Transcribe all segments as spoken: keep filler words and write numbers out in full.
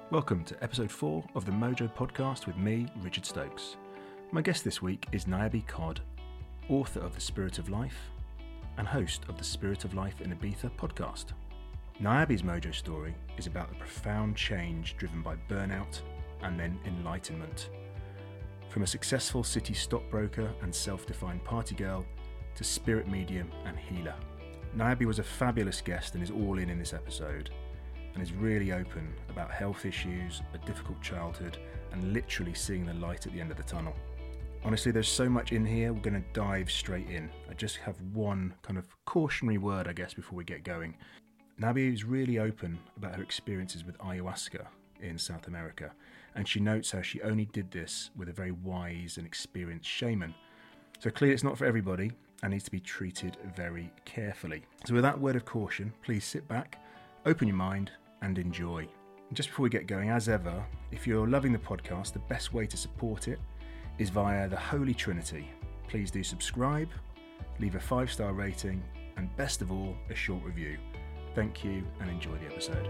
Welcome to episode four of the Mojo podcast with me, Richard Stokes. My guest this week is Niabi Codd, author of The Spirit of Life and host of the Spirit of Life in Ibiza podcast. Niabi's Mojo story is about the profound change driven by burnout and then enlightenment. From a successful city stockbroker and self-defined party girl to spirit medium and healer. Niabi was a fabulous guest and is all in in this episode, and is really open about health issues, a difficult childhood, and literally seeing the light at the end of the tunnel. Honestly, there's so much in here, we're going to dive straight in. I just have one kind of cautionary word, I guess, before we get going. Niabi is really open about her experiences with ayahuasca in South America, and she notes how she only did this with a very wise and experienced shaman. So clearly it's not for everybody and needs to be treated very carefully. So with that word of caution, please sit back, open your mind and enjoy. And just before we get going, as ever, if you're loving the podcast, the best way to support it is via the Holy Trinity. Please do subscribe, leave a five-star rating, and best of all, a short review. Thank you and enjoy the episode.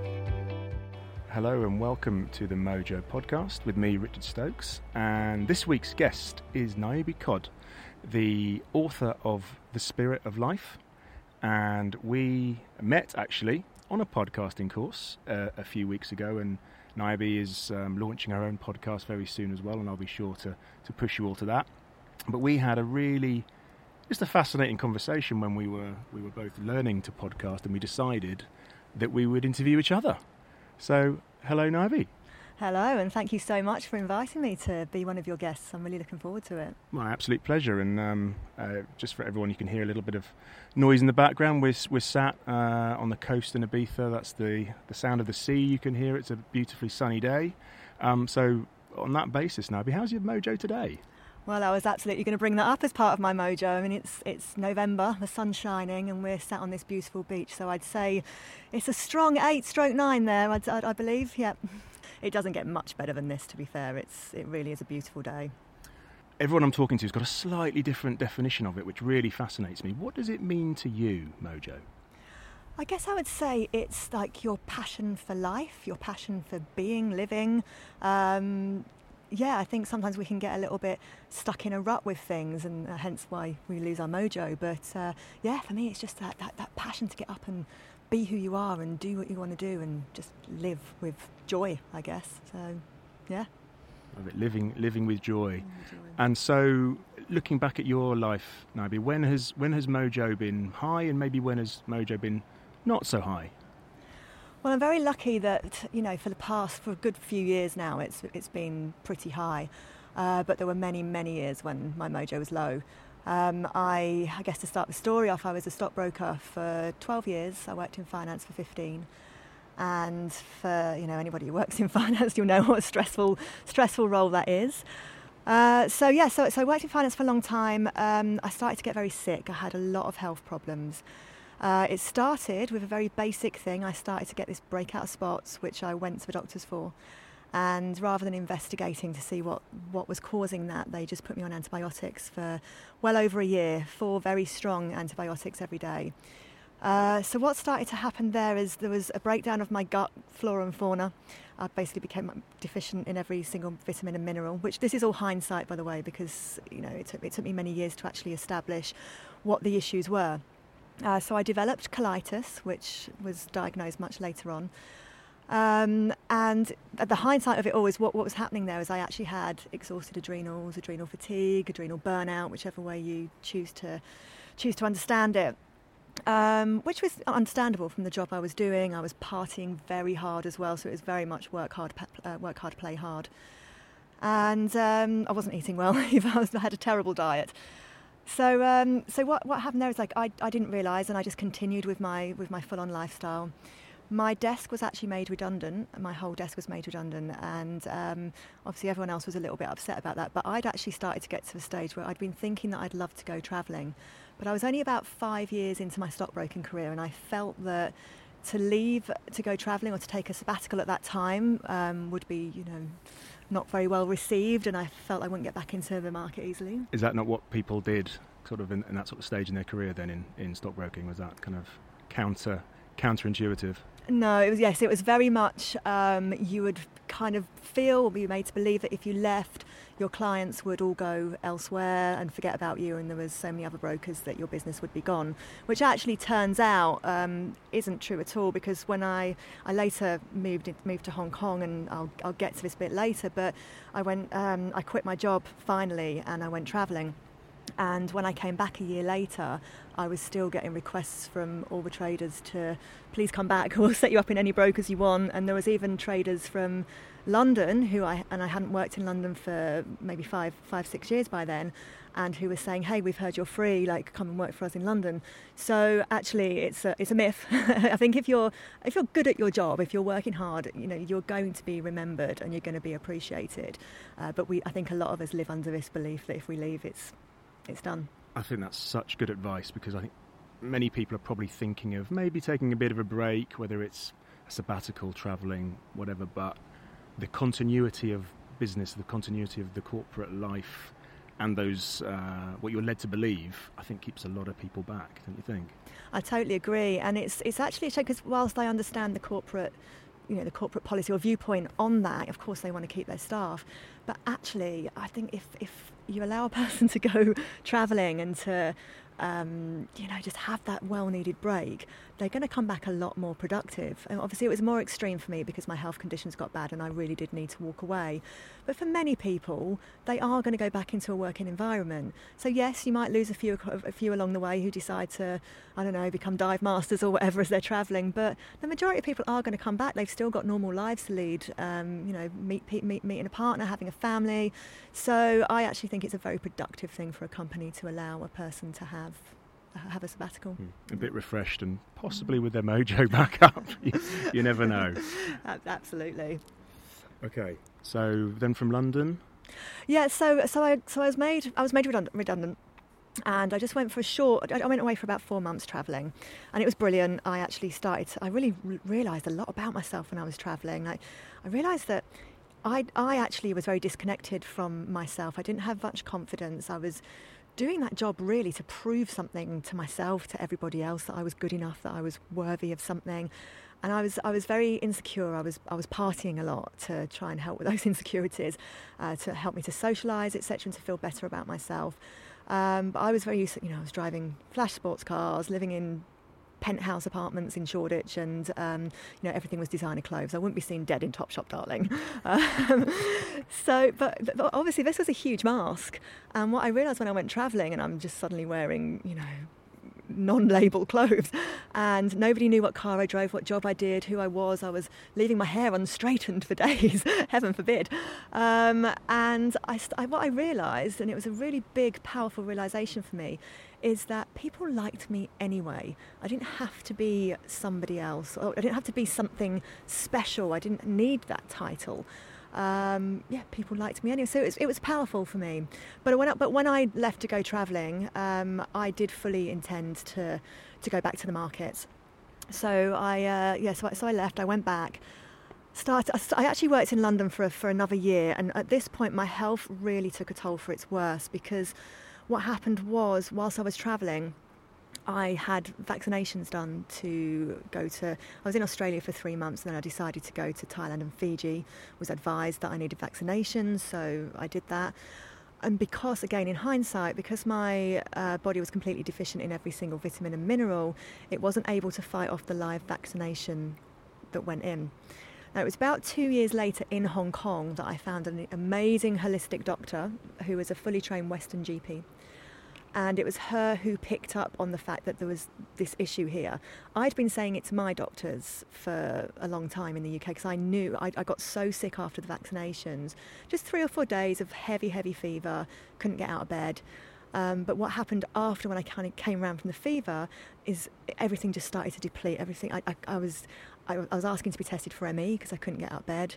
Hello and welcome to the Mojo podcast with me, Richard Stokes. And this week's guest is Niabi Codd, the author of The Spirit of Life. And we met actually on a podcasting course uh, a few weeks ago, and Niabi is um, launching her own podcast very soon as well, and I'll be sure to, to push you all to that. But we had a really, just a fascinating conversation when we were we were both learning to podcast, and we decided that we would interview each other. So, hello Niabi. Hello, and thank you so much for inviting me to be one of your guests. I'm really looking forward to it. My absolute pleasure. And um, uh, just for everyone, you can hear a little bit of noise in the background. We're, we're sat uh, on the coast in Ibiza. That's the, the sound of the sea you can hear. It's a beautifully sunny day. Um, so on that basis, Niabi, how's your mojo today? Well, I was absolutely going to bring that up as part of my mojo. I mean, it's it's November, the sun's shining, and we're sat on this beautiful beach. So I'd say it's a strong eight stroke nine there, I'd, I, I believe. Yep. It doesn't get much better than this, to be fair. It's It really is a beautiful day. Everyone I'm talking to has got a slightly different definition of it, which really fascinates me. What does it mean to you, mojo? I guess I would say it's like your passion for life, your passion for being, living. Um, yeah, I think sometimes we can get a little bit stuck in a rut with things, and uh, hence why we lose our mojo. But uh, yeah, for me, it's just that, that, that passion to get up and be who you are and do what you want to do and just live with joy, I guess. So, yeah. Love it. Living, living with joy. Living with joy. And so, looking back at your life, Niabi, when has when has mojo been high, and maybe when has mojo been not so high? Well, I'm very lucky that, you know, for the past, for a good few years now, it's it's been pretty high. Uh, but there were many, many years when my mojo was low. Um, I, I guess to start the story off, I was a stockbroker for twelve years. I worked in finance for fifteen. And for, you know, anybody who works in finance, you'll know what a stressful, stressful role that is. Uh, so, yeah, so, so I worked in finance for a long time. Um, I started to get very sick. I had a lot of health problems. Uh, it started with a very basic thing. I started to get this breakout of spots, which I went to the doctors for. And rather than investigating to see what, what was causing that, they just put me on antibiotics for well over a year, four very strong antibiotics every day. Uh, so what started to happen there is there was a breakdown of my gut flora and fauna. I basically became deficient in every single vitamin and mineral, which this is all hindsight, by the way, because you know it took, it took me many years to actually establish what the issues were. Uh, so I developed colitis, which was diagnosed much later on. Um, and the hindsight of it all is what, what was happening there is I actually had exhausted adrenals, adrenal fatigue, adrenal burnout, whichever way you choose to choose to understand it. Um, which was understandable from the job I was doing. I was partying very hard as well, so it was very much work hard, uh, work hard, play hard. And um, I wasn't eating well either. I, was, I had a terrible diet. So, um, so what what happened there is like I, I didn't realise, and I just continued with my with my full-on lifestyle. My desk was actually made redundant. My whole desk was made redundant, and um, obviously everyone else was a little bit upset about that. But I'd actually started to get to the stage where I'd been thinking that I'd love to go travelling. But I was only about five years into my stockbroking career, and I felt that to leave to go travelling or to take a sabbatical at that time um, would be, you know, not very well received, and I felt I wouldn't get back into the market easily. Is that not what people did sort of in, in that sort of stage in their career then in, in stockbroking? Was that kind of counter counterintuitive? No, it was, yes, it was very much, um, you would kind of feel, or be made to believe that if you left, your clients would all go elsewhere and forget about you, and there was so many other brokers that your business would be gone, which actually turns out um, isn't true at all, because when I, I later moved in, moved to Hong Kong, and I'll, I'll get to this a bit later, but I went, um, I quit my job finally, and I went travelling. And when I came back a year later, I was still getting requests from all the traders to please come back, we'll set you up in any brokers you want. And there was even traders from London who I, and I hadn't worked in London for maybe five, five, six years by then, and who were saying, hey, we've heard you're free, like come and work for us in London. So actually it's a, it's a myth. I think if you're, if you're good at your job, if you're working hard, you know, you're going to be remembered and you're going to be appreciated. Uh, but we, I think a lot of us live under this belief that if we leave, it's, it's done. I think that's such good advice, because I think many people are probably thinking of maybe taking a bit of a break, whether it's a sabbatical, travelling, whatever, but the continuity of business, the continuity of the corporate life, and those uh, what you're led to believe, I think keeps a lot of people back, don't you think? I totally agree, and it's it's actually a shame, because whilst I understand the corporate, you know, the corporate policy or viewpoint on that, of course they want to keep their staff, but actually I think if if you allow a person to go travelling and to um, you know, just have that well-needed break, they're going to come back a lot more productive. And obviously it was more extreme for me because my health conditions got bad and I really did need to walk away. But for many people, they are going to go back into a working environment. So yes, you might lose a few a few along the way who decide to, I don't know, become dive masters or whatever as they're travelling. But the majority of people are going to come back. They've still got normal lives to lead. Um, you know, meet, meet meeting a partner, having a family. So I actually think it's a very productive thing for a company to allow a person to have have a sabbatical. A bit refreshed and possibly with their mojo back up. you, you never know. Absolutely. Okay, so then from London? Yeah, so so I so I was made I was made redundant, redundant. And I just went for a short, I went away for about four months travelling, and it was brilliant. I actually started, I really r- realised a lot about myself when I was travelling. Like, I realised that I, I actually was very disconnected from myself. I didn't have much confidence. I was doing that job really to prove something to myself, to everybody else, that I was good enough, that I was worthy of something. And I was I was very insecure. I was I was partying a lot to try and help with those insecurities, uh, to help me to socialise, et cetera, and to feel better about myself. Um, but I was very used to, you know, I was driving flash sports cars, living in penthouse apartments in Shoreditch, and um, you know, everything was designer clothes. I wouldn't be seen dead in Topshop, darling. Um, so, but, but obviously this was a huge mask. And what I realised when I went travelling, and I'm just suddenly wearing, you know, non-label clothes, and nobody knew what car I drove, what job I did, who I was. I was leaving my hair unstraightened for days, heaven forbid. Um, and I, I, what I realised, and it was a really big, powerful realisation for me, is that people liked me anyway. I didn't have to be somebody else. Or I didn't have to be something special. I didn't need that title. Um, yeah, people liked me anyway. So it was, it was powerful for me. But when I, but when I left to go travelling, um, I did fully intend to to go back to the markets. So I uh, yeah, so I, so I left. I went back. Started. I actually worked in London for for another year, and at this point, my health really took a toll for its worst, because what happened was, whilst I was travelling, I had vaccinations done to go to, I was in Australia for three months, and then I decided to go to Thailand and Fiji. Was advised that I needed vaccinations, so I did that. And because, again, in hindsight, because my uh, body was completely deficient in every single vitamin and mineral, it wasn't able to fight off the live vaccination that went in. Now, it was about two years later in Hong Kong that I found an amazing holistic doctor who was a fully trained Western G P. And it was her who picked up on the fact that there was this issue here. I'd been saying it to my doctors for a long time in the U K, because I knew I, I got so sick after the vaccinations. Just three or four days of heavy, heavy fever, couldn't get out of bed. Um, but what happened after, when I kind of came around from the fever, is everything just started to deplete. Everything. I, I, I was I, I was asking to be tested for M E because I couldn't get out of bed.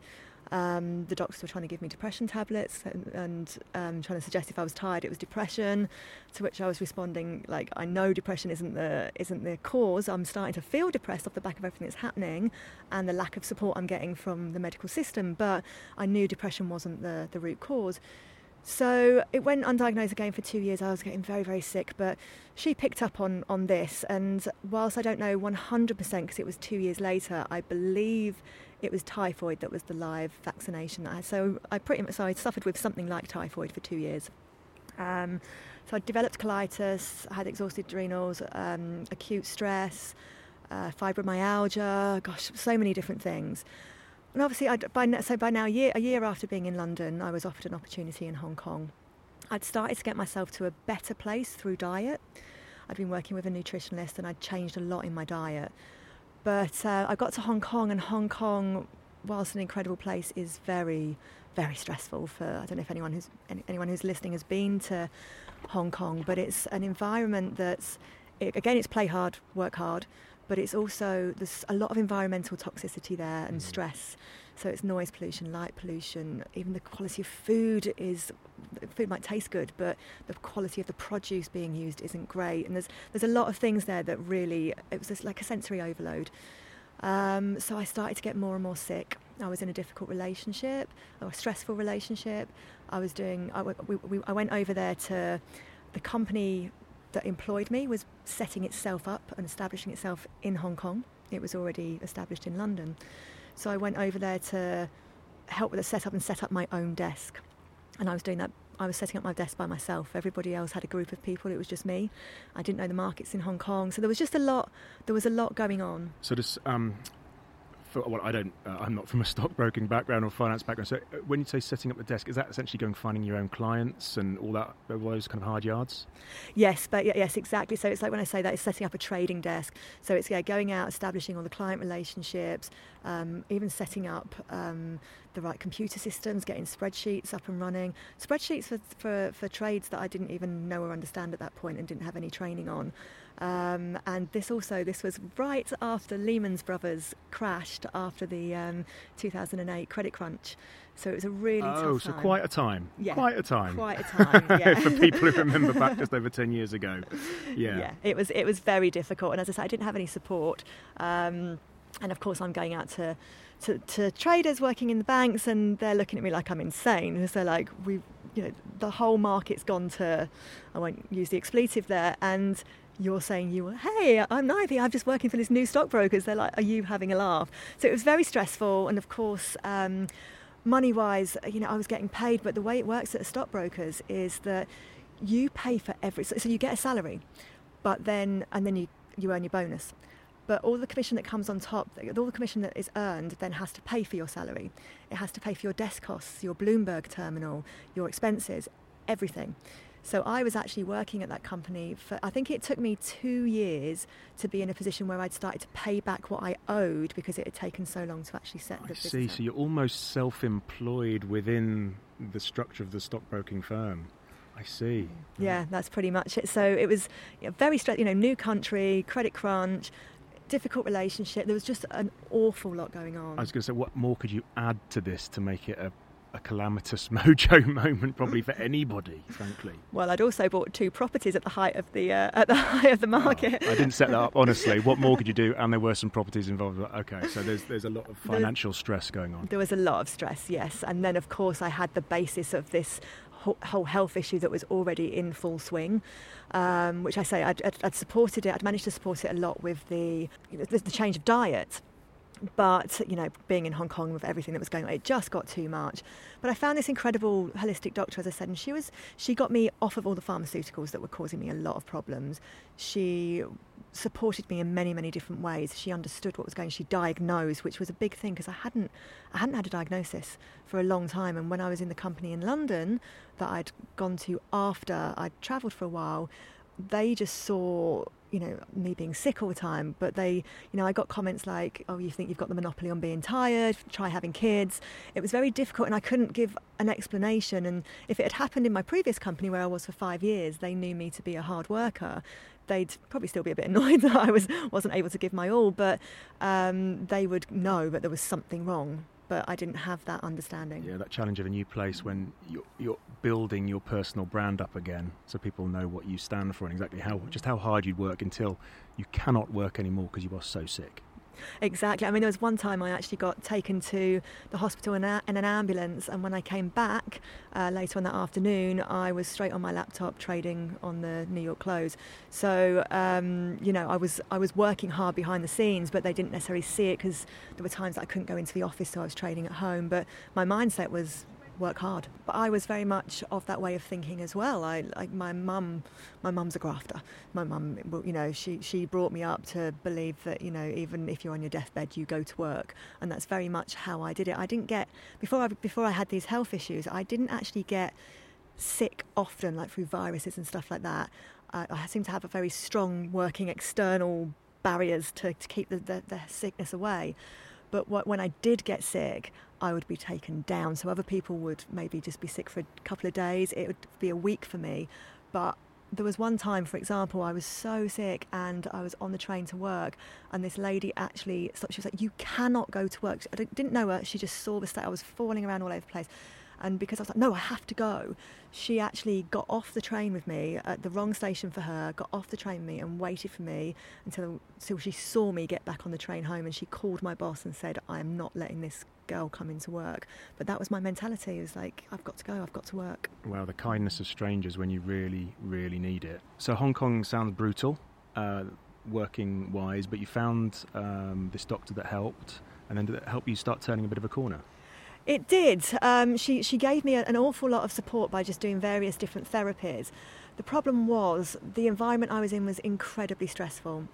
Um, the doctors were trying to give me depression tablets and, and um, trying to suggest if I was tired it was depression, to which I was responding like, I know depression isn't the isn't the cause. I'm starting to feel depressed off the back of everything that's happening and the lack of support I'm getting from the medical system, but I knew depression wasn't the, the root cause. So it went undiagnosed again for two years. I was getting very, very sick, but she picked up on, on this. And whilst I don't know one hundred percent, because it was two years later, I believe it was typhoid that was the live vaccination that I had. So I pretty much, so I suffered with something like typhoid for two years. Um, so I developed colitis, I had exhausted adrenals, um, acute stress, uh, fibromyalgia, gosh, so many different things. And obviously, I'd, by, so by now, a year, a year after being in London, I was offered an opportunity in Hong Kong. I'd started to get myself to a better place through diet. I'd been working with a nutritionist and I'd changed a lot in my diet. But uh, I got to Hong Kong, and Hong Kong, whilst an incredible place, is very, very stressful for, I don't know if anyone who's, anyone who's listening has been to Hong Kong, but it's an environment that's, it, again, it's play hard, work hard, but it's also, there's a lot of environmental toxicity there and stress. So it's noise pollution, light pollution, even the quality of food is, food might taste good, but the quality of the produce being used isn't great. And there's there's a lot of things there that really, it was just like a sensory overload. Um, so I started to get more and more sick. I was in a difficult relationship, or a stressful relationship. I was doing, I, we, we, I went over there to the company that employed me was setting itself up and establishing itself in Hong Kong. It was already established in London. So I went over there to help with the setup and set up my own desk. And I was doing that, I was setting up my desk by myself. Everybody else had a group of people, it was just me. I didn't know the markets in Hong Kong. So there was just a lot, there was a lot going on. So this, um, for, well, I don't, uh, I'm not from a stockbroking background or finance background. So when you say setting up the desk, is that essentially going finding your own clients and all that, all those kind of hard yards? Yes, but yes, exactly. So it's like when I say that, it's setting up a trading desk. So it's yeah, going out, establishing all the client relationships, um, even setting up um, the right computer systems, getting spreadsheets up and running. Spreadsheets for, for, for trades that I didn't even know or understand at that point and didn't have any training on. Um, and this also, this was right after Lehman Brothers crashed after the um, two thousand eight credit crunch. So it was a really oh, tough time. Oh, so quite a time. Yeah. Quite a time. Quite a time, yeah. For people who remember back just over ten years ago. Yeah. Yeah, it was, it was very difficult. And as I said, I didn't have any support. Um, and of course, I'm going out to, to, to traders working in the banks, and they're looking at me like I'm insane. Because they're like, we, you know, the whole market's gone to, I won't use the expletive there, and you're saying you were, hey, I'm Nivy, I'm just working for this new stockbrokers. They're like, are you having a laugh? So it was very stressful. And of course, um, money-wise, you know, I was getting paid, but the way it works at a stockbrokers is that you pay for every, so, so you get a salary, but then, and then you, you earn your bonus. But all the commission that comes on top, all the commission that is earned then has to pay for your salary. It has to pay for your desk costs, your Bloomberg terminal, your expenses, everything. So I was actually working at that company for, I think it took me two years to be in a position where I'd started to pay back what I owed because it had taken so long to actually set the business up. I see, so you're almost self-employed within the structure of the stockbroking firm. I see. Yeah, that's pretty much it. So it was you know, very stressful, you know, new country, credit crunch, difficult relationship. There was just an awful lot going on. I was going to say, what more could you add to this to make it a a calamitous mojo moment, probably for anybody, frankly? Well, I'd also bought two properties at the height of the uh, at the height of the market. Oh, I didn't set that up, honestly. What more could you do? And there were some properties involved. Okay, so there's there's a lot of financial there, stress going on. There was a lot of stress, yes. And then, of course, I had the basis of this whole health issue that was already in full swing, um, which I say I'd, I'd, I'd supported it. I'd managed to support it a lot with the you know, the change of diet. But, you know, being in Hong Kong with everything that was going on, it just got too much. But I found this incredible holistic doctor, as I said, and she was she got me off of all the pharmaceuticals that were causing me a lot of problems. She supported me in many, many different ways. She understood what was going on. She diagnosed, which was a big thing because I hadn't I hadn't had a diagnosis for a long time. And when I was in the company in London that I'd gone to after I'd travelled for a while, they just saw, you know, me being sick all the time. But they, you know, I got comments like, oh, you think you've got the monopoly on being tired, try having kids. It was very difficult and I couldn't give an explanation. And if it had happened in my previous company where I was for five years, they knew me to be a hard worker. They'd probably still be a bit annoyed that I was, wasn't able to give my all, but um, they would know that there was something wrong. But I didn't have that understanding. Yeah, that challenge of a new place when you're, you're building your personal brand up again, so people know what you stand for and exactly how just how hard you work until you cannot work anymore because you are so sick. Exactly. I mean, there was one time I actually got taken to the hospital in, a, in an ambulance, and when I came back uh, later on that afternoon, I was straight on my laptop trading on the New York close. So, um, you know, I was I was working hard behind the scenes, but they didn't necessarily see it because there were times that I couldn't go into the office, so I was trading at home. But my mindset was work hard. But I was very much of that way of thinking as well. I like my mum. My mum's a grafter. My mum, you know, she she brought me up to believe that, you know, even if you're on your deathbed, you go to work, and that's very much how I did it. I didn't get before I before I had these health issues. I didn't actually get sick often, like through viruses and stuff like that. I, I seem to have a very strong working external barriers to, to keep the, the, the sickness away. But what, when I did get sick, I would be taken down. So other people would maybe just be sick for a couple of days. It would be a week for me. But there was one time, for example, I was so sick and I was on the train to work, and this lady actually stopped. She was like, "You cannot go to work." I didn't know her. She just saw the state. I was falling around all over the place. And because I was like, no, I have to go, she actually got off the train with me at the wrong station for her, got off the train with me and waited for me until, until she saw me get back on the train home, and she called my boss and said, "I am not letting this girl come into work." But that was my mentality. It was like, I've got to go, I've got to work. Wow, the kindness of strangers when you really, really need it. So Hong Kong sounds brutal, uh, working-wise, but you found um, this doctor that helped, and then did it help you start turning a bit of a corner? It did. Um, she, she gave me a, an awful lot of support by just doing various different therapies. The problem was the environment I was in was incredibly stressful.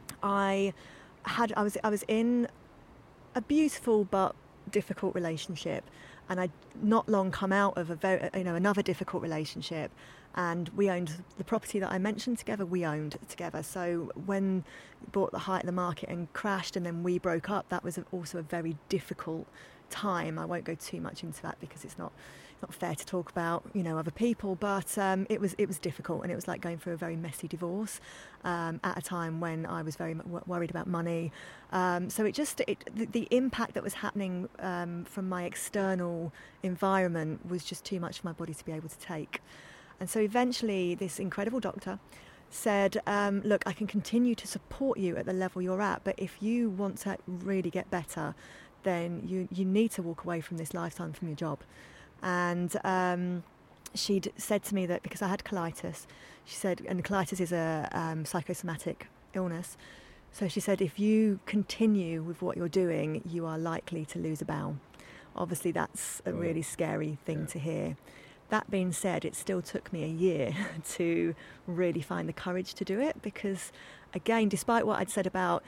I had I was I was in a beautiful but difficult relationship, and I'd not long come out of a very, you know, another difficult relationship, and we owned the property that I mentioned together. We owned together. So when we bought the height of the market and crashed, and then we broke up, that was also a very difficult time. I won't go too much into that because it's not not fair to talk about, you know, other people, but um, it was it was difficult, and it was like going through a very messy divorce um, at a time when I was very w- worried about money. Um, so it just it, the, the impact that was happening um, from my external environment was just too much for my body to be able to take. And so eventually this incredible doctor said, um, look, I can continue to support you at the level you're at, but if you want to really get better, then you, you need to walk away from this lifetime from your job. And um, she'd said to me that because I had colitis, she said, and colitis is a um, psychosomatic illness, so she said, if you continue with what you're doing, you are likely to lose a bowel. Obviously, that's a really scary thing yeah. to hear. That being said, it still took me a year to really find the courage to do it because, again, despite what I'd said about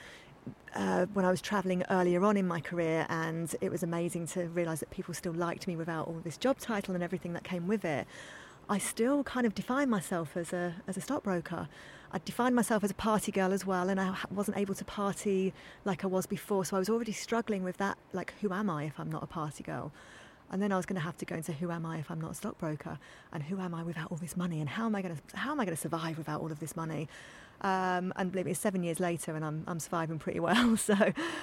Uh, when I was travelling earlier on in my career, and it was amazing to realise that people still liked me without all this job title and everything that came with it, I still kind of defined myself as a as a stockbroker. I defined myself as a party girl as well, and I wasn't able to party like I was before, so I was already struggling with that, like, who am I if I'm not a party girl? And then I was going to have to go into who am I if I'm not a stockbroker, and who am I without all this money, and how am I going to how am I going to survive without all of this money? Um, and believe me, it's seven years later, and I'm I'm surviving pretty well. So,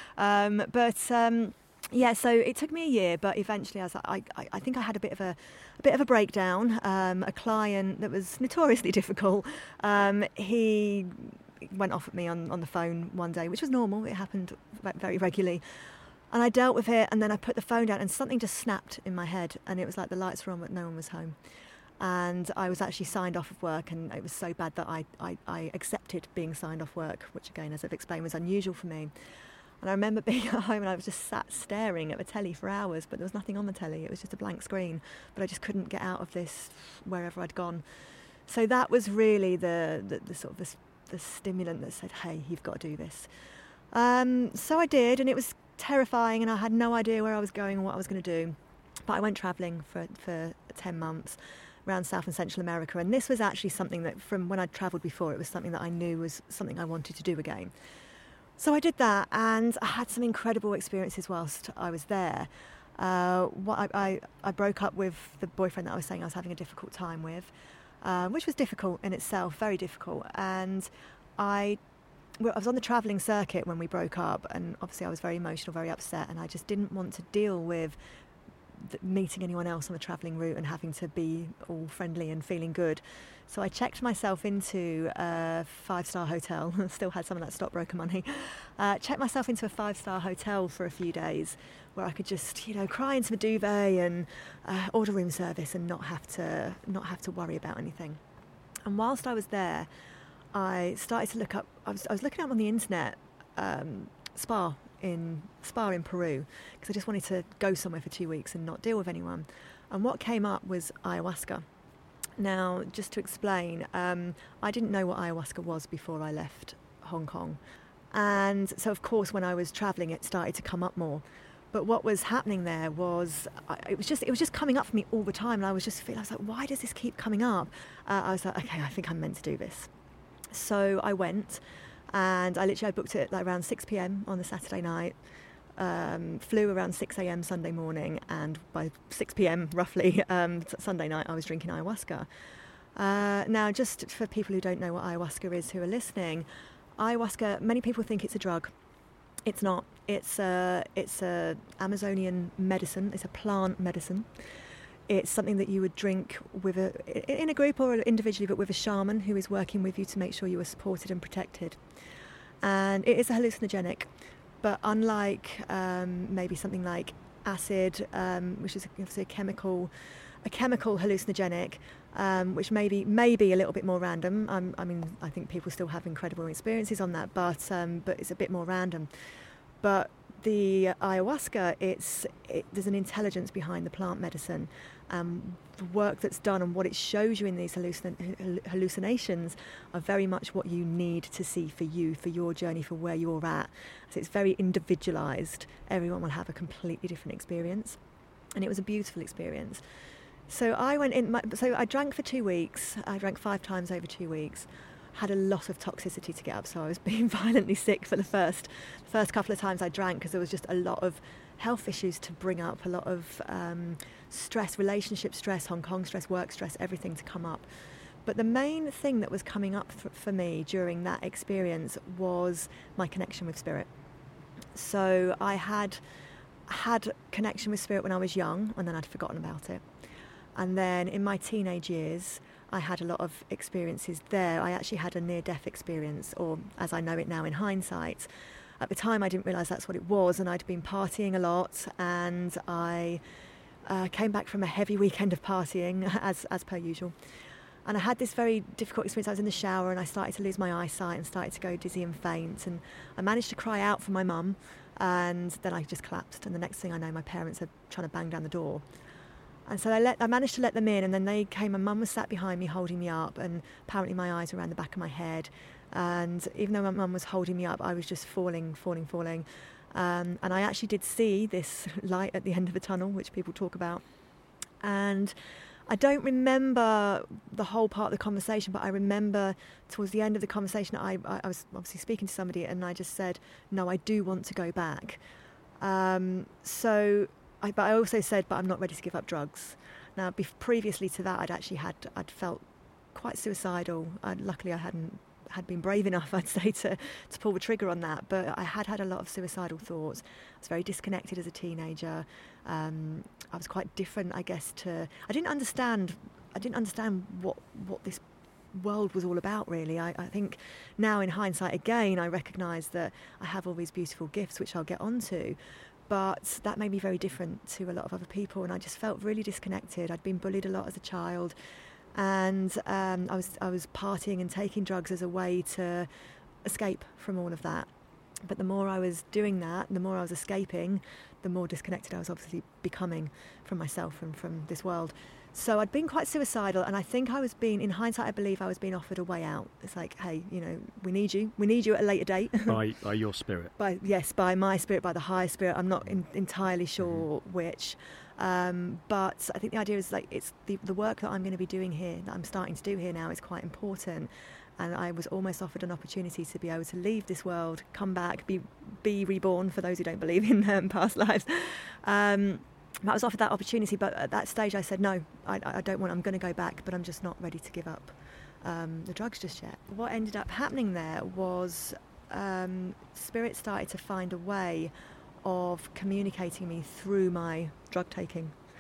um, but um, yeah, so it took me a year, but eventually, as I, I, I think I had a bit of a, a bit of a breakdown. Um, a client that was notoriously difficult. Um, he went off at me on, on the phone one day, which was normal. It happened very regularly. And I dealt with it, and then I put the phone down, and something just snapped in my head, and it was like the lights were on, but no one was home. And I was actually signed off of work, and it was so bad that I, I, I accepted being signed off work, which again, as I've explained, was unusual for me. And I remember being at home and I was just sat staring at the telly for hours, but there was nothing on the telly. It was just a blank screen, but I just couldn't get out of this wherever I'd gone. So that was really the, the, the sort of the, the stimulant that said, hey, you've got to do this. Um, so I did, and it was terrifying, and I had no idea where I was going and what I was going to do. But I went travelling for, for ten months around South and Central America, and this was actually something that, from when I'd travelled before, it was something that I knew was something I wanted to do again. So I did that, and I had some incredible experiences whilst I was there. Uh, what I, I, I broke up with the boyfriend that I was saying I was having a difficult time with, uh, which was difficult in itself, very difficult. And I, I was on the travelling circuit when we broke up, and obviously I was very emotional, very upset, and I just didn't want to deal with th- meeting anyone else on the travelling route and having to be all friendly and feeling good. So I checked myself into a five-star hotel, still had some of that stockbroker money, uh, checked myself into a five-star hotel for a few days where I could just, you know, cry into the duvet and uh, order room service and not have to not have to worry about anything. And whilst I was there, I started to look up, I was, I was looking up on the internet, um, spa in spa in Peru, because I just wanted to go somewhere for two weeks and not deal with anyone. And what came up was ayahuasca. Now, just to explain, um, I didn't know what ayahuasca was before I left Hong Kong. And so, of course, when I was travelling, it started to come up more. But what was happening there was, I, it was just it was just coming up for me all the time. And I was just feeling, I was like, why does this keep coming up? Uh, I was like, okay, I think I'm meant to do this. So I went, and I literally I booked it like around six p.m. on the Saturday night. Um, flew around six a.m. Sunday morning, and by six p.m. roughly um, Sunday night I was drinking ayahuasca. Uh, now, just for people who don't know what ayahuasca is, who are listening, ayahuasca, many people think it's a drug. It's not. It's a, it's a Amazonian medicine. It's a plant medicine. It's something that you would drink with a, in a group or individually, but with a shaman who is working with you to make sure you are supported and protected. And it is a hallucinogenic. But unlike um, maybe something like acid, um, which is obviously a chemical, a chemical hallucinogenic, um, which maybe may be a little bit more random. Um, I mean, I think people still have incredible experiences on that, but um, but it's a bit more random. But the ayahuasca, it's it, there's an intelligence behind the plant medicine. Um, the work that's done and what it shows you in these hallucin- hallucinations are very much what you need to see for you, for your journey, for where you're at. So it's very individualised. Everyone will have a completely different experience. And it was a beautiful experience. So I went in, my, so I drank for two weeks. I drank five times over two weeks. Had a lot of toxicity to get up, so I was being violently sick for the first, the first couple of times I drank, because there was just a lot of health issues to bring up, a lot of um, stress, relationship stress, Hong Kong stress, work stress, everything to come up. But the main thing that was coming up for, for me during that experience was my connection with spirit. So I had had connection with spirit when I was young, and then I'd forgotten about it. And then in my teenage years, I had a lot of experiences there. I actually had a near-death experience, or as I know it now in hindsight. At the time, I didn't realise that's what it was, and I'd been partying a lot, and I uh, came back from a heavy weekend of partying, as as per usual. And I had this very difficult experience. I was in the shower, and I started to lose my eyesight and started to go dizzy and faint. And I managed to cry out for my mum, and then I just collapsed. And the next thing I know, my parents are trying to bang down the door. And so I, let, I managed to let them in, and then they came, and mum was sat behind me holding me up, and apparently my eyes were around the back of my head. And even though my mum was holding me up, I was just falling, falling, falling. Um, and I actually did see this light at the end of the tunnel, which people talk about. And I don't remember the whole part of the conversation, but I remember towards the end of the conversation, I, I, I was obviously speaking to somebody, and I just said, no, I do want to go back. Um, so, I, but I also said, but I'm not ready to give up drugs. Now, be- previously to that, I'd actually had, I'd felt quite suicidal. I, luckily, I hadn't had been brave enough, I'd say, to, to pull the trigger on that. But I had had a lot of suicidal thoughts. I was very disconnected as a teenager. Um, I was quite different, I guess, to... I didn't understand I didn't understand what, what this world was all about, really. I, I think now, in hindsight, again, I recognise that I have all these beautiful gifts, which I'll get onto. But that made me very different to a lot of other people, and I just felt really disconnected. I'd been bullied a lot as a child. And um, I was I was partying and taking drugs as a way to escape from all of that. But the more I was doing that, the more I was escaping, the more disconnected I was obviously becoming from myself and from this world. So I'd been quite suicidal, and I think I was being, in hindsight, I believe I was being offered a way out. It's like, hey, you know, we need you. We need you at a later date. By, by your spirit? By Yes, by my spirit, by the higher spirit. I'm not in, entirely sure mm-hmm. which. Um, but I think the idea is like it's the, the work that I'm going to be doing here, that I'm starting to do here now, is quite important. And I was almost offered an opportunity to be able to leave this world, come back, be be reborn, for those who don't believe in um, past lives. Um, I was offered that opportunity, but at that stage I said, no, I, I don't want, I'm going to go back, but I'm just not ready to give up um, the drugs just yet. What ended up happening there was um, Spirit started to find a way of communicating me through my drug taking.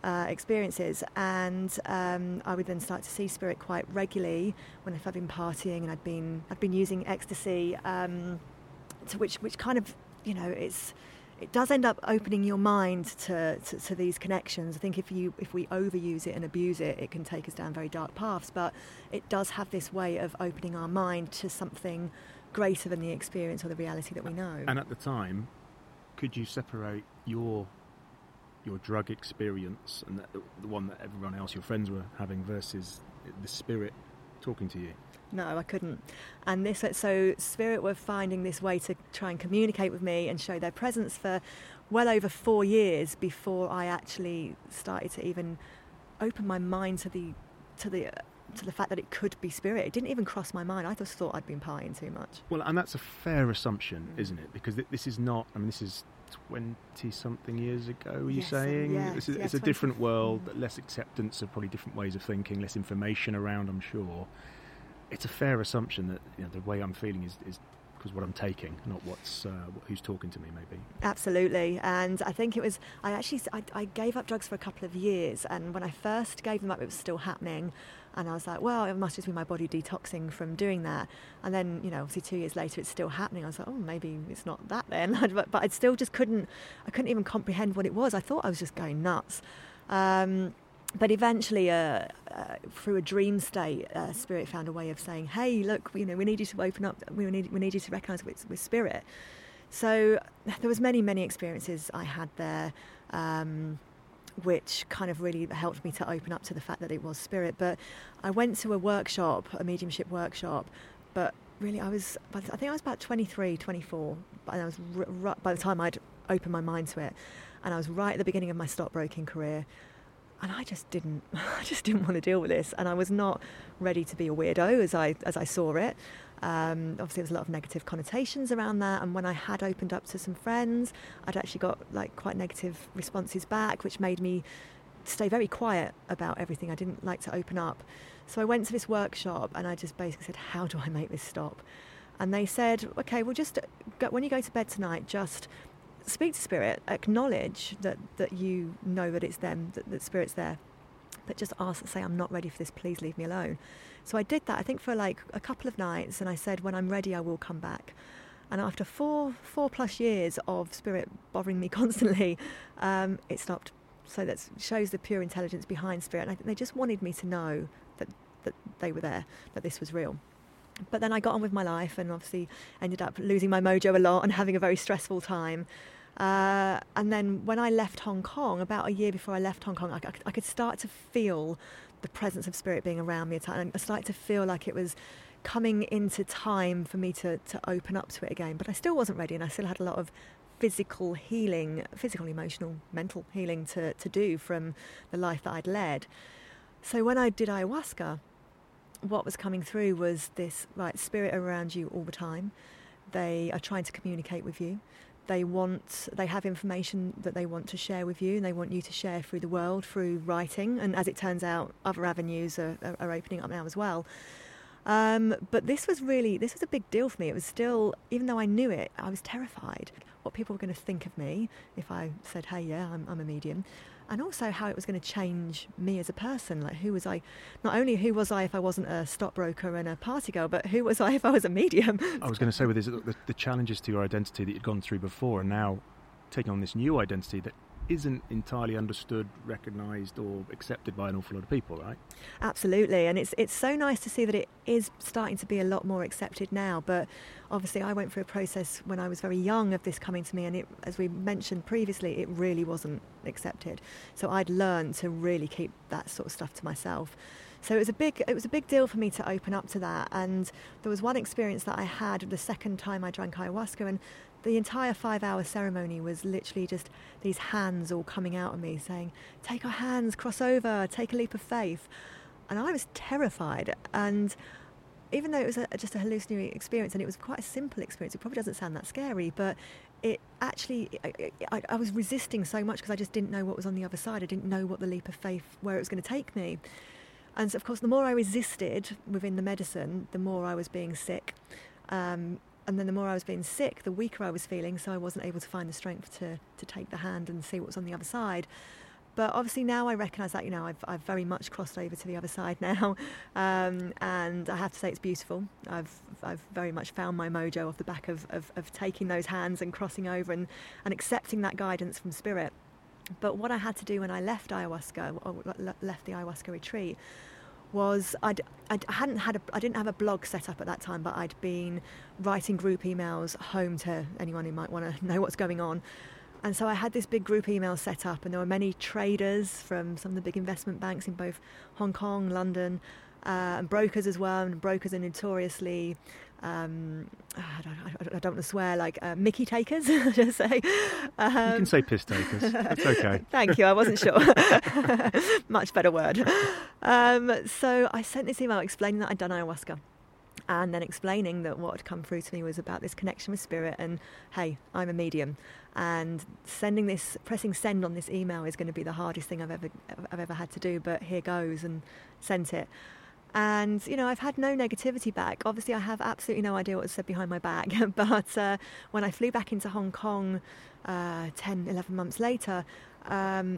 uh, experiences, and um, I would then start to see spirit quite regularly when if I'd been partying and I'd been I'd been using ecstasy, um, to which which kind of, you know, it's it does end up opening your mind to, to, to these connections. I think if you if we overuse it and abuse it, it can take us down very dark paths, but it does have this way of opening our mind to something greater than the experience or the reality that we know. And at the time, could you separate your your drug experience and the, the one that everyone else, your friends, were having versus the spirit talking to you? No, I couldn't. And this, so spirit were finding this way to try and communicate with me and show their presence for well over four years before I actually started to even open my mind to the to the to the fact that it could be spirit. It didn't even cross my mind. I just thought I'd been partying too much. Well, and that's a fair assumption, mm. isn't it? Because this is not, I mean, this is twenty-something years ago, are you yes, saying? Yes, it's a, yes, it's a different world, mm. less acceptance of probably different ways of thinking, less information around, I'm sure. It's a fair assumption that, you know, the way I'm feeling is, is because what I'm taking, not what's uh, who's talking to me, maybe. Absolutely. And I think it was, I actually, I, I gave up drugs for a couple of years, and when I first gave them up, it was still happening. And I was like, well, it must just be my body detoxing from doing that. And then, you know, obviously two years later, it's still happening. I was like, oh, maybe it's not that then. but, but I still just couldn't, I couldn't even comprehend what it was. I thought I was just going nuts. Um, but eventually, uh, uh, through a dream state, uh, Spirit found a way of saying, hey, look, you know, we need you to open up. We need, we need you to recognise with, with Spirit. So there was many, many experiences I had there. Um, which kind of really helped me to open up to the fact that it was spirit. But I went to a workshop, a mediumship workshop, but really I was, I think I was about twenty-three, twenty-four, and I was r- r- by the time I'd opened my mind to it, and I was right at the beginning of my stockbroking career, and I just didn't, I just didn't want to deal with this, and I was not ready to be a weirdo as I as I saw it. Um, obviously, there was a lot of negative connotations around that, and when I had opened up to some friends, I'd actually got like quite negative responses back, which made me stay very quiet about everything. I didn't like to open up. So I went to this workshop, and I just basically said, how do I make this stop? And they said, okay, well, just go, when you go to bed tonight, just speak to Spirit, acknowledge that, that you know that it's them, that, that Spirit's there, but just ask, say, I'm not ready for this, please leave me alone. So I did that, I think, for like a couple of nights, and I said, when I'm ready, I will come back. And after four, four plus years of Spirit bothering me constantly, um, it stopped. So that shows the pure intelligence behind Spirit. And I think they just wanted me to know that, that they were there, that this was real. But then I got on with my life, and obviously ended up losing my mojo a lot and having a very stressful time. Uh, and then when I left Hong Kong, about a year before I left Hong Kong, I, I, I could start to feel the presence of Spirit being around me. And I started to feel like it was coming into time for me to, to open up to it again. But I still wasn't ready, and I still had a lot of physical healing, physical, emotional, mental healing to, to do from the life that I'd led. So when I did ayahuasca, what was coming through was this, right, Spirit around you all the time. They are trying to communicate with you. They want, they have information that they want to share with you, and they want you to share through the world, through writing. And as it turns out, other avenues are, are, are opening up now as well. Um, but this was really, this was a big deal for me. It was still, even though I knew it, I was terrified what people were going to think of me if I said, hey, yeah, I'm, I'm a medium. And also how it was going to change me as a person. Like, who was I? Not only who was I if I wasn't a stockbroker and a party girl, but who was I if I was a medium? I was going to say, with this, the, the challenges to your identity that you'd gone through before, and now taking on this new identity that isn't entirely understood, recognised or accepted by an awful lot of people, right? Absolutely, and it's it's so nice to see that it is starting to be a lot more accepted now. But obviously I went through a process when I was very young of this coming to me, and it, as we mentioned previously, it really wasn't accepted. So I'd learned to really keep that sort of stuff to myself. So it was a big it was a big deal for me to open up to that. And there was one experience that I had the second time I drank ayahuasca, and the entire five-hour ceremony was literally just these hands all coming out of me saying, take our hands, cross over, take a leap of faith. And I was terrified. And even though it was a, just a hallucinatory experience, and it was quite a simple experience, it probably doesn't sound that scary, but it actually, I, I, I was resisting so much because I just didn't know what was on the other side. I didn't know what the leap of faith, where it was going to take me. And so, of course, the more I resisted within the medicine, the more I was being sick. Um, And then the more I was being sick, the weaker I was feeling, so I wasn't able to find the strength to, to take the hand and see what was on the other side. But obviously now I recognise that, you know, I've, I've very much crossed over to the other side now. Um, and I have to say it's beautiful. I've I've very much found my mojo off the back of, of, of taking those hands and crossing over and, and accepting that guidance from spirit. But what I had to do when I left ayahuasca, or left the ayahuasca retreat, was I'd, I'd, I hadn't had a, I didn't have a blog set up at that time, but I'd been writing group emails home to anyone who might want to know what's going on. And so I had this big group email set up, and there were many traders from some of the big investment banks in both Hong Kong, London, uh, and brokers as well. And brokers are notoriously, um, I, don't, I don't want to swear, like uh, Mickey takers, I should say. Um, you can say piss takers. That's okay. Thank you. I wasn't sure. Much better word. Um, so I sent this email explaining that I'd done ayahuasca. And then explaining that what had come through to me was about this connection with spirit, and hey, I'm a medium, and sending this, pressing send on this email is going to be the hardest thing I've ever I've ever had to do. But here goes, and sent it. And you know, I've had no negativity back. Obviously, I have absolutely no idea what was said behind my back. But uh, when I flew back into Hong Kong, uh, ten, eleven months later. Um,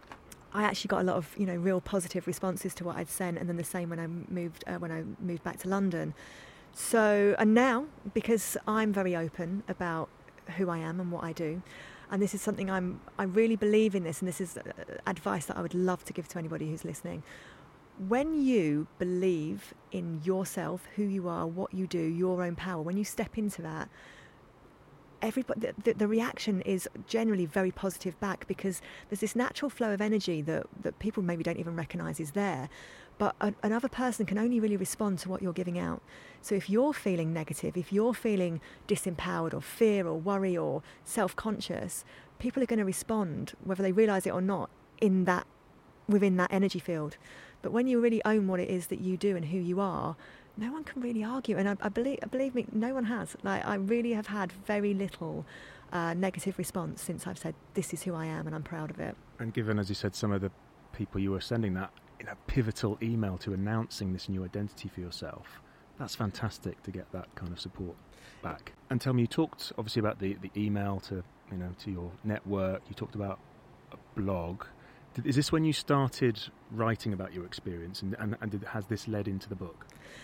I actually got a lot of, you know, real positive responses to what I'd sent, and then the same when I moved uh, when I moved back to London. So, and now, because I'm very open about who I am and what I do, and this is something I'm, I really believe in this, and this is advice that I would love to give to anybody who's listening. When you believe in yourself, who you are, what you do, your own power, when you step into that, everybody, the, the reaction is generally very positive back, because there's this natural flow of energy that, that people maybe don't even recognise is there. But a, another person can only really respond to what you're giving out. So if you're feeling negative, if you're feeling disempowered or fear or worry or self-conscious, people are going to respond, whether they realise it or not, in that, within that energy field. But when you really own what it is that you do and who you are, no one can really argue, and I, I believe, believe me, no one has. Like, I really have had very little uh, negative response since I've said this is who I am, and I'm proud of it. And given, as you said, some of the people you were sending that, you know, pivotal email to announcing this new identity for yourself, that's fantastic to get that kind of support back. And tell me, you talked obviously about the, the email to, you know, to your network. You talked about a blog. Did, is this when you started writing about your experience, and, and, and did, has this led into the book?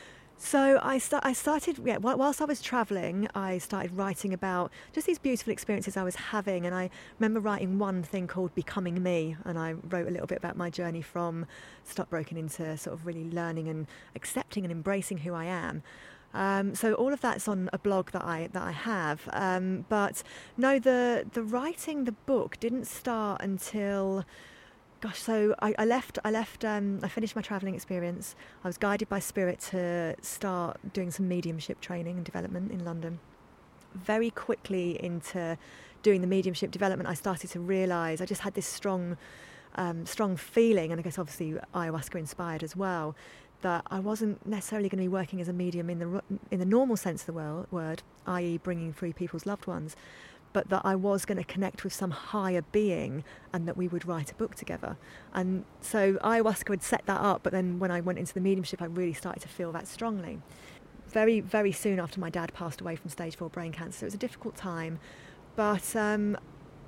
So I, st- I started, yeah, whilst I was travelling, I started writing about just these beautiful experiences I was having. And I remember writing one thing called Becoming Me. And I wrote a little bit about my journey from stockbroking into sort of really learning and accepting and embracing who I am. Um, so all of that's on a blog that I that I have. Um, but no, the, the writing the book didn't start until... Gosh, so I, I left, I left, um, I finished my travelling experience. I was guided by Spirit to start doing some mediumship training and development in London. Very quickly into doing the mediumship development, I started to realise, I just had this strong, um, strong feeling, and I guess obviously ayahuasca inspired as well, that I wasn't necessarily going to be working as a medium in the in the normal sense of the word, that is bringing through people's loved ones, but that I was going to connect with some higher being, and that we would write a book together. And so ayahuasca would set that up, but then when I went into the mediumship, I really started to feel that strongly. Very, very soon after my dad passed away from stage four brain cancer, so it was a difficult time, but um,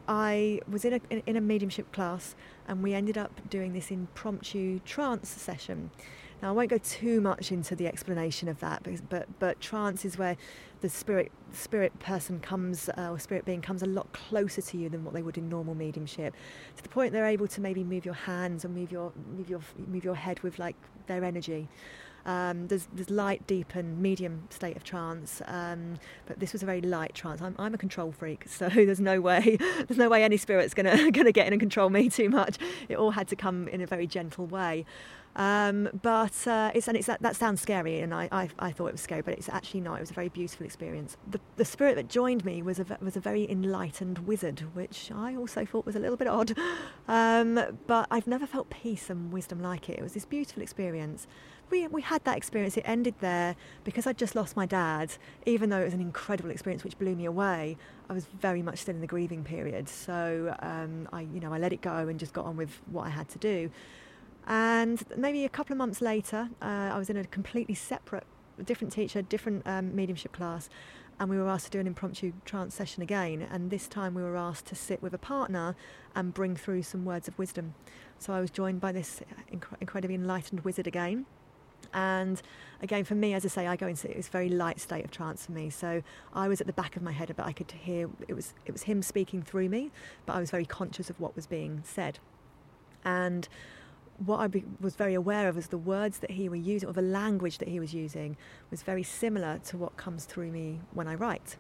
I was in a, in, in a mediumship class, and we ended up doing this impromptu trance session. Now, I won't go too much into the explanation of that, because, but but trance is where the spirit spirit person comes, uh, or spirit being comes a lot closer to you than what they would in normal mediumship, to the point they're able to maybe move your hands or move your move your move your head with like their energy. Um, there's there's light, deep, and medium state of trance, um, but this was a very light trance. I'm I'm a control freak, so there's no way there's no way any spirit's gonna gonna get in and control me too much. It all had to come in a very gentle way. Um, but uh, it's and it's that, that sounds scary, and I, I I thought it was scary, but it's actually not. It was a very beautiful experience. The the spirit that joined me was a was a very enlightened wizard, which I also thought was a little bit odd. Um, but I've never felt peace and wisdom like it. It was this beautiful experience. We we had that experience. It ended there because I'd just lost my dad. Even though it was an incredible experience which blew me away, I was very much still in the grieving period. So um, I you know I let it go and just got on with what I had to do. And maybe a couple of months later, uh, I was in a completely separate, different teacher, different um, mediumship class, and we were asked to do an impromptu trance session again, and this time we were asked to sit with a partner and bring through some words of wisdom. So I was joined by this inc- incredibly enlightened wizard again. And again, for me, as I say, I go into it was a very light state of trance for me. So I was at the back of my head, but I could hear it was it was him speaking through me, but I was very conscious of what was being said. And what I be, was very aware of was the words that he was using, or the language that he was using, was very similar to what comes through me when I write.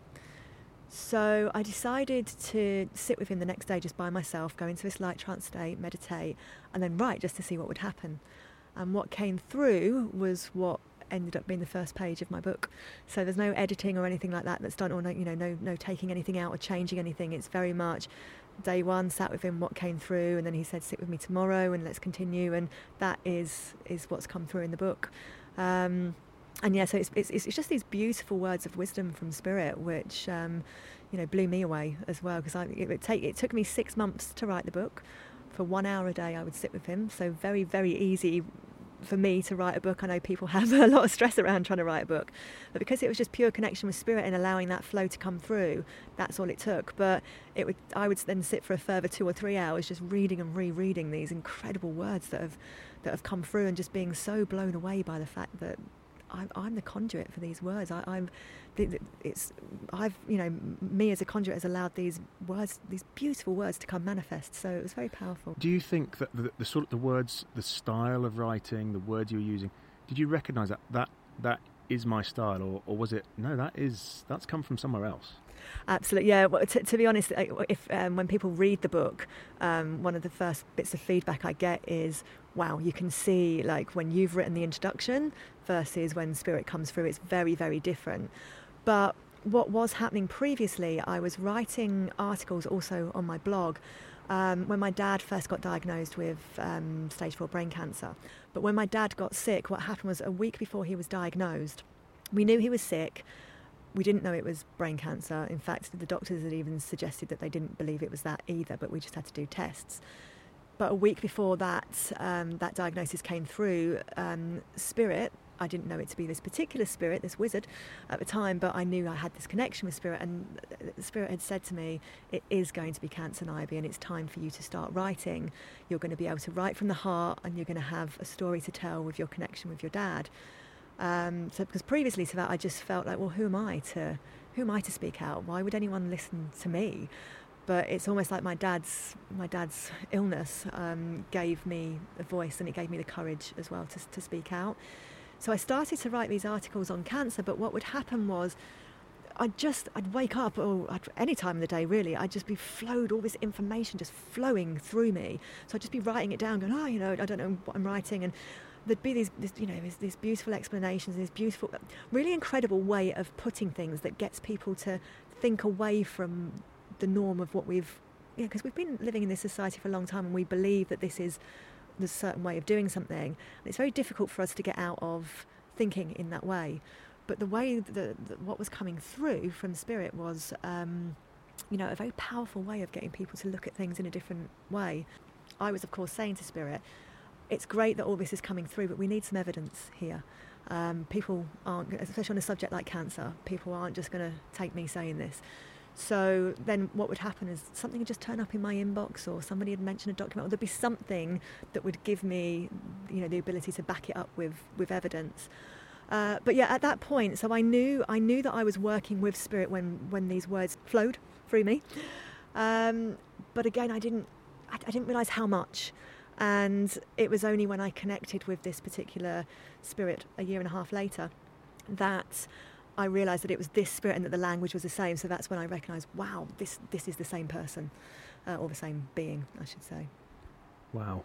So I decided to sit with him the next day just by myself, go into this light trance state, meditate, and then write just to see what would happen. And what came through was what ended up being the first page of my book. So there's no editing or anything like that that's done, or no, you know, no, no taking anything out or changing anything. It's very much day one, sat with him, what came through, and then he said, sit with me tomorrow and let's continue. And that is is what's come through in the book. Um, and yeah, so it's, it's it's just these beautiful words of wisdom from Spirit, which um, you know blew me away as well. Because I it would take it took me six months to write the book. For one hour a day, I would sit with him. So very very easy for me to write a book. I know people have a lot of stress around trying to write a book, but because it was just pure connection with Spirit and allowing that flow to come through, that's all it took. But it would I would then sit for a further two or three hours just reading and rereading these incredible words that have that have come through, and just being so blown away by the fact that I'm, I'm the conduit for these words. I, I'm, it's, I've, you know, me as a conduit has allowed these words, these beautiful words, to come manifest. So it was very powerful. Do you think that the, the sort of the words, the style of writing, the words you're using, did you recognise that that that is my style, or, or was it no? That is that's come from somewhere else. Absolutely, yeah. Well, t- to be honest, if um, when people read the book, um, one of the first bits of feedback I get is, wow, you can see like when you've written the introduction versus when Spirit comes through, it's very, very different. But what was happening previously, I was writing articles also on my blog um, when my dad first got diagnosed with um, stage four brain cancer. But when my dad got sick, what happened was a week before he was diagnosed, we knew he was sick. We didn't know it was brain cancer. In fact, the doctors had even suggested that they didn't believe it was that either, but we just had to do tests. But a week before that, um, that diagnosis came through, um, Spirit, I didn't know it to be this particular Spirit, this wizard at the time, but I knew I had this connection with Spirit, and Spirit had said to me, it is going to be cancer, Niobe, and it's time for you to start writing. You're going to be able to write from the heart, and you're going to have a story to tell with your connection with your dad. Um, so because previously to that, I just felt like, well, who am I to who am I to speak out? Why would anyone listen to me? But it's almost like my dad's my dad's illness um, gave me a voice, and it gave me the courage as well to to speak out. So I started to write these articles on cancer. But what would happen was, I'd just I'd wake up, or I'd, any time of the day really, I'd just be flowed, all this information just flowing through me. So I'd just be writing it down, going, oh, you know, I don't know what I'm writing, and there'd be these, this, you know, these, these beautiful explanations, this beautiful, really incredible way of putting things that gets people to think away from the norm of what we've, you know, because we've been living in this society for a long time, and we believe that this is the certain way of doing something. And it's very difficult for us to get out of thinking in that way. But the way that, that what was coming through from Spirit was, um, you know, a very powerful way of getting people to look at things in a different way. I was, of course, saying to Spirit, it's great that all this is coming through, but we need some evidence here. Um, people aren't, especially on a subject like cancer, people aren't just going to take me saying this. So then what would happen is something would just turn up in my inbox, or somebody had mentioned a document, or there'd be something that would give me, you know, the ability to back it up with, with evidence. Uh, but yeah, at that point, so I knew I knew that I was working with Spirit when, when these words flowed through me. Um, but again, I didn't I, I didn't realise how much. And it was only when I connected with this particular Spirit a year and a half later that I realised that it was this Spirit and that the language was the same. So that's when I recognised, wow, this this is the same person, uh, or the same being, I should say. Wow.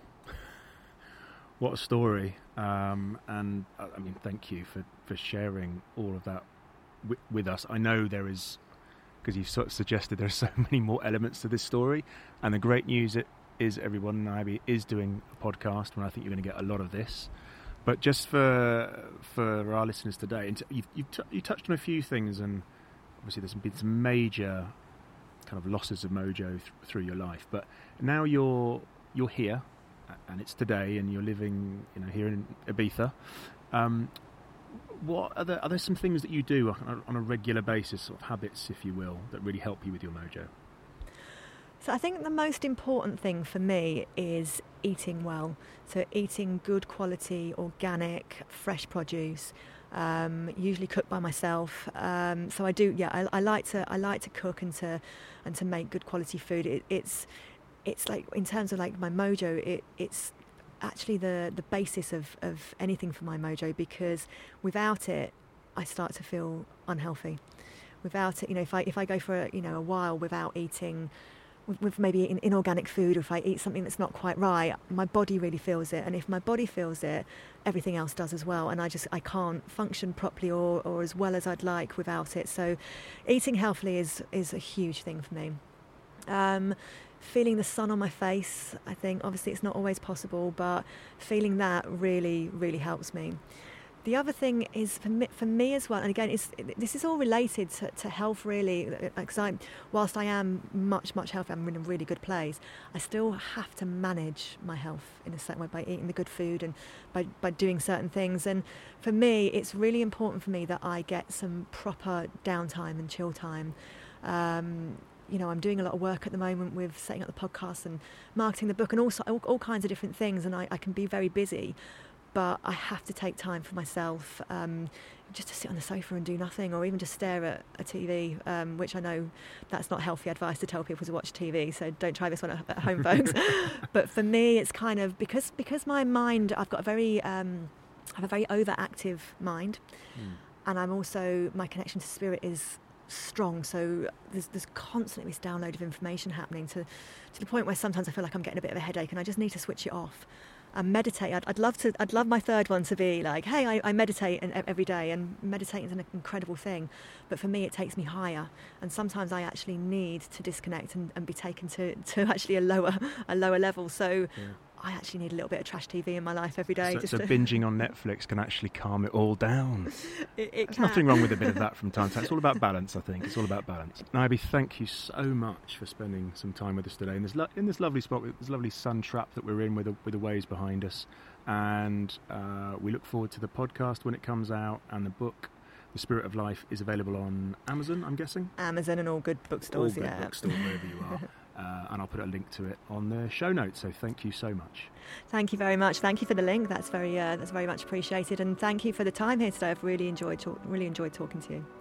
What a story. Um, and, I mean, thank you for, for sharing all of that w- with us. I know there is, because you've sort of suggested there are so many more elements to this story. And the great news it, is everyone, Niobe is doing a podcast, and I think you're going to get a lot of this. But just for for our listeners today, and you've, you've t- you touched on a few things, and obviously there's been some major kind of losses of mojo th- through your life. But now you're you're here, and it's today, and you're living, you know, here in Ibiza. Um, what are there, are there some things that you do on a, on a regular basis, sort of habits, if you will, that really help you with your mojo? So I think the most important thing for me is eating well. So eating good quality, organic, fresh produce, um, usually cooked by myself. Um, so I do, yeah, I, I like to, I like to cook and to, and to make good quality food. It, it's, it's like in terms of like my mojo, it, it's actually the the basis of, of anything for my mojo, because without it, I start to feel unhealthy. Without it, you know, if I if I go for a, you know a while without eating. With, with maybe in, inorganic food, or if I eat something that's not quite right, my body really feels it, and if my body feels it, everything else does as well, and I just I can't function properly or, or as well as I'd like without it. So eating healthily is is a huge thing for me. Um, feeling the sun on my face, I think obviously it's not always possible, but feeling that really really helps me. The other thing is for me, for me as well, and again, it's, this is all related to, to health really, because I, whilst I am much, much healthier, I'm in a really good place, I still have to manage my health in a certain way by eating the good food and by, by doing certain things. And for me, it's really important for me that I get some proper downtime and chill time. Um, you know, I'm doing a lot of work at the moment with setting up the podcast and marketing the book and also all, all kinds of different things, and I, I can be very busy. But I have to take time for myself, um, just to sit on the sofa and do nothing, or even just stare at a T V, um, which I know that's not healthy advice to tell people to watch T V, so don't try this one at home, folks. But for me, it's kind of, because because my mind, I've got a very, um, I have a very overactive mind, mm. and I'm also, my connection to spirit is strong, so there's, there's constantly this download of information happening to, to the point where sometimes I feel like I'm getting a bit of a headache and I just need to switch it off. And meditate. I'd, I'd love to. I'd love my third one to be like, hey, I, I meditate and, every day, and meditating is an incredible thing. But for me, it takes me higher, and sometimes I actually need to disconnect and, and be taken to, to actually a lower a lower level. So yeah. I actually need a little bit of trash T V in my life every day. So, just so to binging on Netflix can actually calm it all down. it, it There's can. nothing wrong with a bit of that from time to time. It's all about balance, I think. It's all about balance. Niamh, thank you so much for spending some time with us today in this lo- in this lovely spot, with this lovely sun trap that we're in, with the, with the waves behind us. And uh, we look forward to the podcast when it comes out, and the book, The Spirit of Life, is available on Amazon, I'm guessing? Amazon and all good bookstores, all good yeah. bookstores, wherever you are. Uh, and I'll put a link to it on the show notes. So thank you so much. Thank you very much. Thank you for the link. That's very uh, that's very much appreciated. And thank you for the time here today. I've really enjoyed talk- really enjoyed talking to you.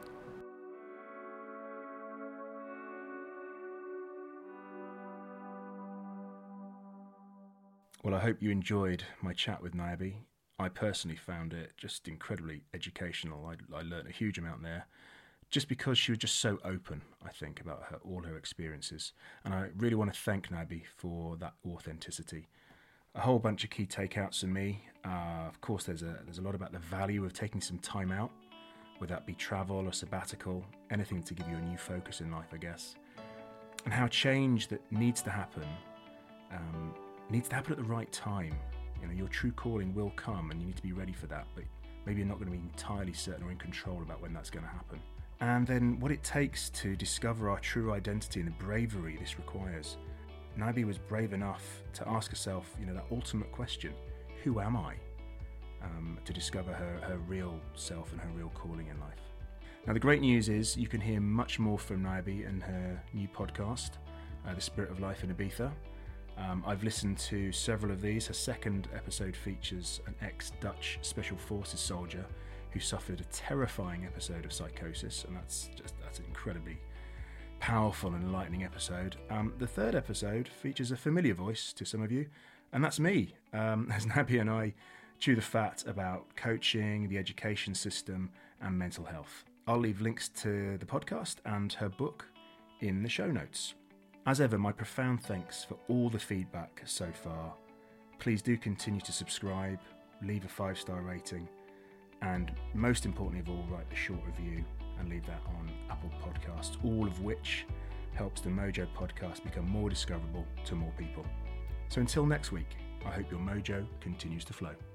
Well, I hope you enjoyed my chat with Niamh. I personally found it just incredibly educational. I, I learned a huge amount there, just because she was just so open, I think, about her, all her experiences. And I really want to thank Niamh for that authenticity. A whole bunch of key takeouts for me. Uh, of course, there's a there's a lot about the value of taking some time out, whether that be travel or sabbatical, anything to give you a new focus in life, I guess. And how change that needs to happen, um, needs to happen at the right time. You know, your true calling will come, and you need to be ready for that, but maybe you're not going to be entirely certain or in control about when that's going to happen. And then what it takes to discover our true identity and the bravery this requires. Niamh was brave enough to ask herself, you know, that ultimate question, who am I? Um, to discover her, her real self and her real calling in life. Now, the great news is you can hear much more from Niamh and her new podcast, uh, The Spirit of Life in Ibiza. Um, I've listened to several of these. Her second episode features an ex-Dutch Special Forces soldier who suffered a terrifying episode of psychosis, and that's just that's an incredibly powerful and enlightening episode. Um, the third episode features a familiar voice to some of you, and that's me, um, as Niamh and I chew the fat about coaching, the education system, and mental health. I'll leave links to the podcast and her book in the show notes. As ever, my profound thanks for all the feedback so far. Please do continue to subscribe, leave a five-star rating, and most importantly of all, write a short review and leave that on Apple Podcasts, all of which helps the Mojo podcast become more discoverable to more people. So until next week, I hope your mojo continues to flow.